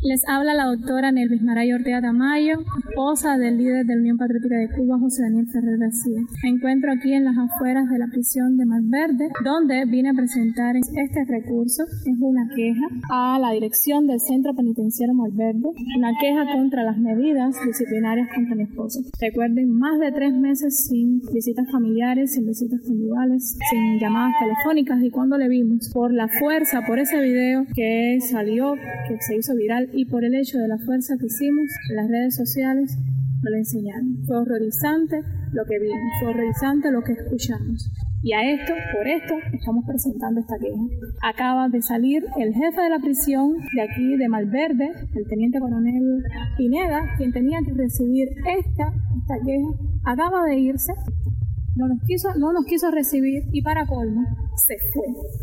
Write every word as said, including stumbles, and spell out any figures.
Les habla la doctora Nelvis Maray Ortega Tamayo, esposa del líder de la Unión Patriótica de Cuba, José Daniel Ferrer García. Me encuentro aquí en las afueras de la prisión de Malverde, donde vine a presentar este recurso. Es una queja a la dirección del Centro Penitenciario Malverde, una queja contra las medidas disciplinarias contra mi esposo. Recuerden, más de tres meses sin visitas familiares, sin visitas conyugales, sin llamadas telefónicas, y cuando le vimos, por la fuerza, por ese video que salió, que se hizo viral, y por el hecho de la fuerza que hicimos en las redes sociales, me lo enseñaron. Fue horrorizante lo que vimos, fue horrorizante lo que escuchamos. Y a esto, por esto, estamos presentando esta queja. Acaba de salir el jefe de la prisión de aquí, de Malverde, el teniente coronel Pineda, quien tenía que recibir esta, esta queja, acaba de irse, no nos quiso, no nos quiso recibir y para colmo, se fue.